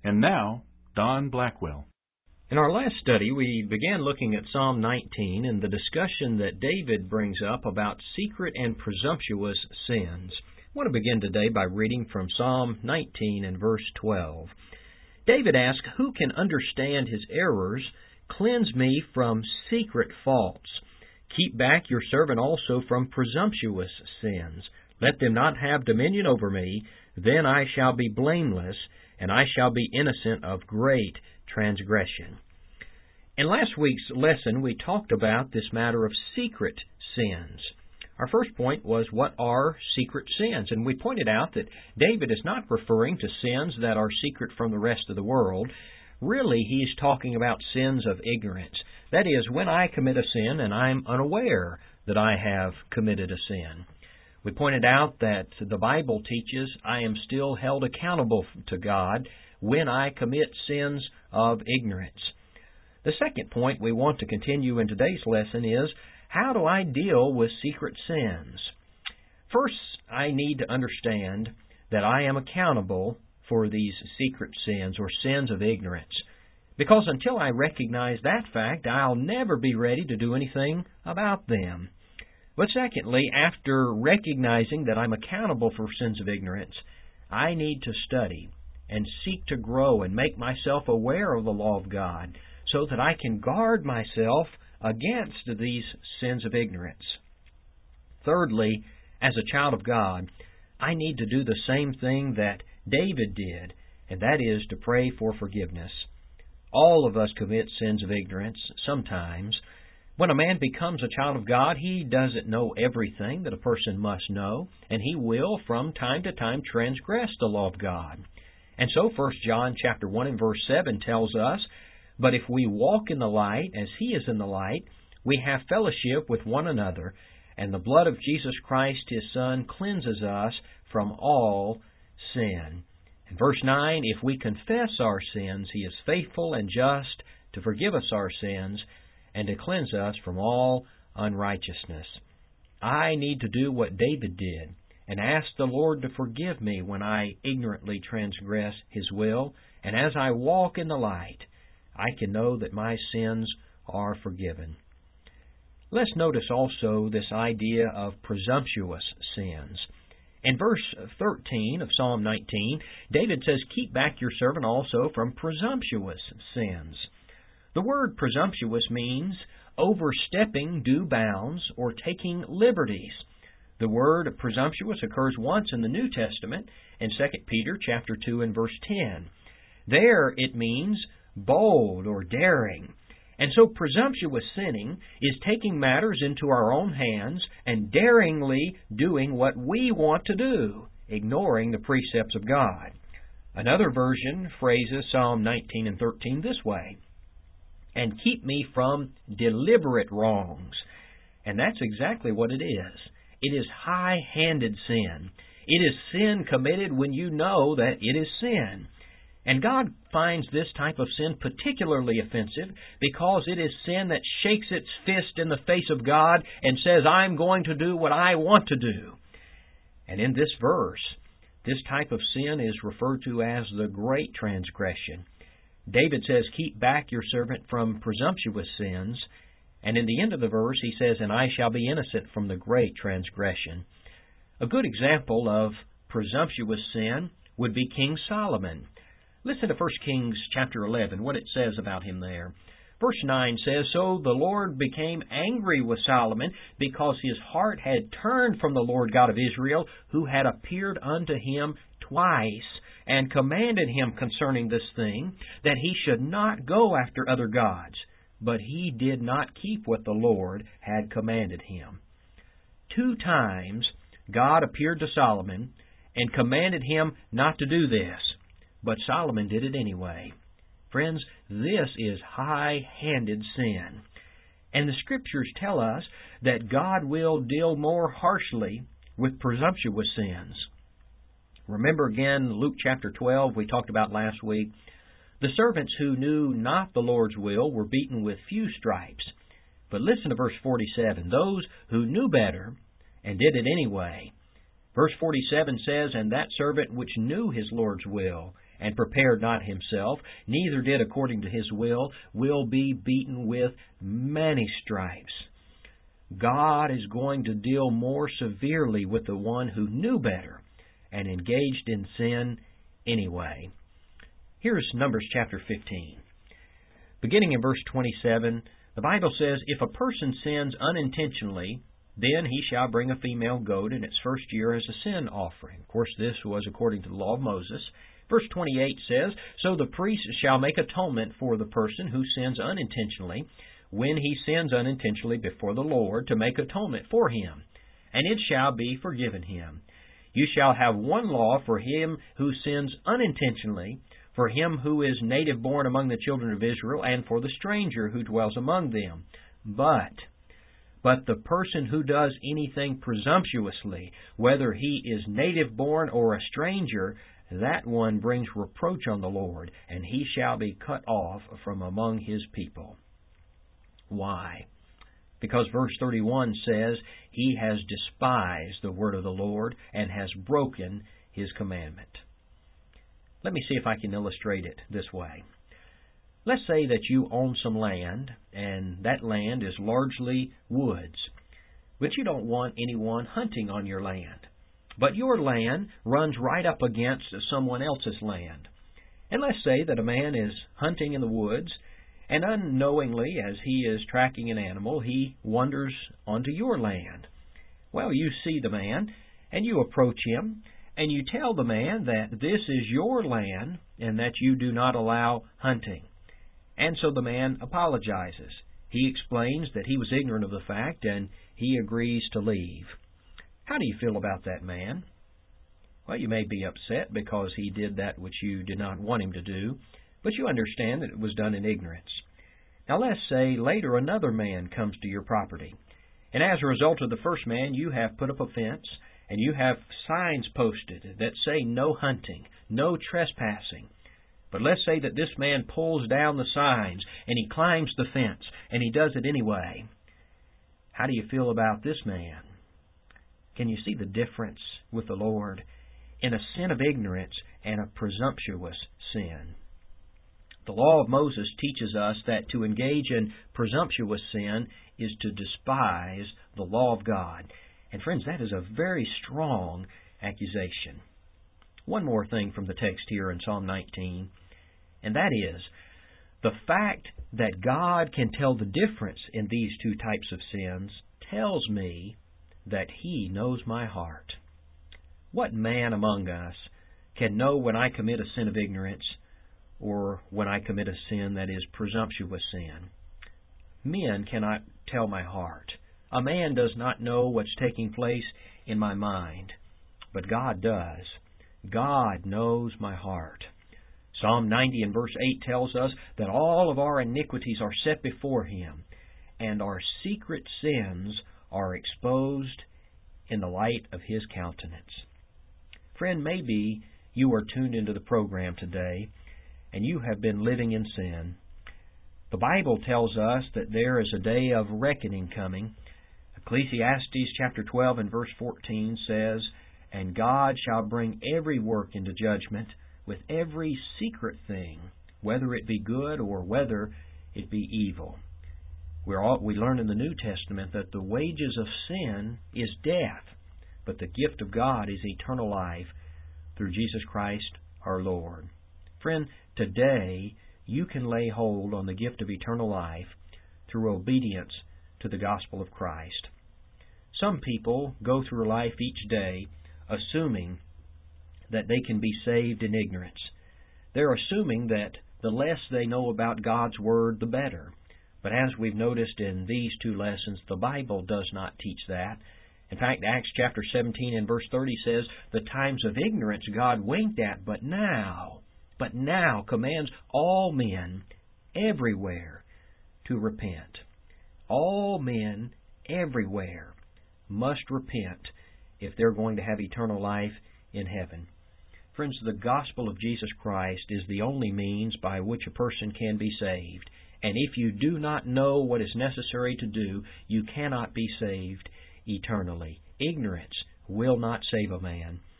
And now, Don Blackwell. In our last study, we began looking at Psalm 19 and the discussion that David brings up about secret and presumptuous sins. I want to begin today by reading from Psalm 19 and verse 12. David asks, "Who can understand his errors? Cleanse me from secret faults. Keep back your servant also from presumptuous sins. Let them not have dominion over me. Then I shall be blameless, and I shall be innocent of great transgression." In last week's lesson, we talked about this matter of secret sins. Our first point was, what are secret sins? And we pointed out that David is not referring to sins that are secret from the rest of the world. Really, he's talking about sins of ignorance. That is, when I commit a sin and I'm unaware that I have committed a sin. We pointed out that the Bible teaches I am still held accountable to God when I commit sins of ignorance. The second point we want to continue in today's lesson is, how do I deal with secret sins? First, I need to understand that I am accountable for these secret sins or sins of ignorance. Because until I recognize that fact, I'll never be ready to do anything about them. But secondly, after recognizing that I'm accountable for sins of ignorance, I need to study and seek to grow and make myself aware of the law of God so that I can guard myself against these sins of ignorance. Thirdly, as a child of God, I need to do the same thing that David did, and that is to pray for forgiveness. All of us commit sins of ignorance sometimes. When a man becomes a child of God, he doesn't know everything that a person must know, and he will, from time to time, transgress the law of God. And so 1 John chapter 1 and verse 7 tells us, "But if we walk in the light, as he is in the light, we have fellowship with one another, and the blood of Jesus Christ, his Son, cleanses us from all sin." In verse 9, "If we confess our sins, he is faithful and just to forgive us our sins and to cleanse us from all unrighteousness." I need to do what David did and ask the Lord to forgive me when I ignorantly transgress his will, and as I walk in the light, I can know that my sins are forgiven. Let's notice also this idea of presumptuous sins. In verse 13 of Psalm 19, David says, "Keep back your servant also from presumptuous sins." The word presumptuous means overstepping due bounds or taking liberties. The word presumptuous occurs once in the New Testament in 2 Peter chapter 2 and verse 10. There it means bold or daring. And so presumptuous sinning is taking matters into our own hands and daringly doing what we want to do, ignoring the precepts of God. Another version phrases Psalm 19 and 13 this way, "And keep me from deliberate wrongs." And that's exactly what it is. It is high-handed sin. It is sin committed when you know that it is sin. And God finds this type of sin particularly offensive because it is sin that shakes its fist in the face of God and says, "I'm going to do what I want to do." And in this verse, this type of sin is referred to as the great transgression. David says, "Keep back your servant from presumptuous sins." And in the end of the verse, he says, "And I shall be innocent from the great transgression." A good example of presumptuous sin would be King Solomon. Listen to 1 Kings chapter 11, what it says about him there. Verse 9 says, "So the Lord became angry with Solomon because his heart had turned from the Lord God of Israel, who had appeared unto him twice, and commanded him concerning this thing, that he should not go after other gods. But he did not keep what the Lord had commanded him." 2 times God appeared to Solomon and commanded him not to do this. But Solomon did it anyway. Friends, this is high-handed sin. And the Scriptures tell us that God will deal more harshly with presumptuous sins. Remember again Luke chapter 12 we talked about last week. The servants who knew not the Lord's will were beaten with few stripes. But listen to verse 47. Those who knew better and did it anyway. Verse 47 says, "And that servant which knew his Lord's will, and prepared not himself, neither did according to his will be beaten with many stripes. God is going to deal more severely with the one who knew better and engaged in sin anyway. Here's Numbers chapter 15. Beginning in verse 27, the Bible says, "If a person sins unintentionally, then he shall bring a female goat in its first year as a sin offering." Of course, this was according to the law of Moses. Verse 28 says, "So the priest shall make atonement for the person who sins unintentionally, when he sins unintentionally before the Lord, to make atonement for him, and it shall be forgiven him. You shall have one law for him who sins unintentionally, for him who is native born among the children of Israel, and for the stranger who dwells among them. But the person who does anything presumptuously, whether he is native born or a stranger, that one brings reproach on the Lord, and he shall be cut off from among his people." Why? Because verse 31 says, "He has despised the word of the Lord and has broken his commandment." Let me see if I can illustrate it this way. Let's say that you own some land, and that land is largely woods, but you don't want anyone hunting on your land. But your land runs right up against someone else's land. And let's say that a man is hunting in the woods, and unknowingly, as he is tracking an animal, he wanders onto your land. Well, you see the man, and you approach him, and you tell the man that this is your land and that you do not allow hunting. And so the man apologizes. He explains that he was ignorant of the fact, and he agrees to leave. How do you feel about that man? Well, you may be upset because he did that which you did not want him to do, but you understand that it was done in ignorance. Now let's say later another man comes to your property, and as a result of the first man, you have put up a fence, and you have signs posted that say no hunting, no trespassing. But let's say that this man pulls down the signs, and he climbs the fence, and he does it anyway. How do you feel about this man? Can you see the difference with the Lord in a sin of ignorance and a presumptuous sin? The law of Moses teaches us that to engage in presumptuous sin is to despise the law of God. And friends, that is a very strong accusation. One more thing from the text here in Psalm 19, and that is the fact that God can tell the difference in these two types of sins tells me that He knows my heart. What man among us can know when I commit a sin of ignorance or when I commit a sin that is presumptuous sin? Men cannot tell my heart. A man does not know what's taking place in my mind, but God does. God knows my heart. Psalm 90 and verse 8 tells us that all of our iniquities are set before Him, and our secret sins are exposed in the light of His countenance. Friend, maybe you are tuned into the program today, and you have been living in sin. The Bible tells us that there is a day of reckoning coming. Ecclesiastes chapter 12 and verse 14 says, "And God shall bring every work into judgment with every secret thing, whether it be good or whether it be evil." We learn in the New Testament that the wages of sin is death, but the gift of God is eternal life through Jesus Christ our Lord. Friend, today you can lay hold on the gift of eternal life through obedience to the gospel of Christ. Some people go through life each day assuming that they can be saved in ignorance. They're assuming that the less they know about God's Word, the better. But as we've noticed in these two lessons, the Bible does not teach that. In fact, Acts chapter 17 and verse 30 says, "The times of ignorance God winked at, but now commands all men everywhere to repent." All men everywhere must repent if they're going to have eternal life in heaven. Friends, the gospel of Jesus Christ is the only means by which a person can be saved. And if you do not know what is necessary to do, you cannot be saved eternally. Ignorance will not save a man.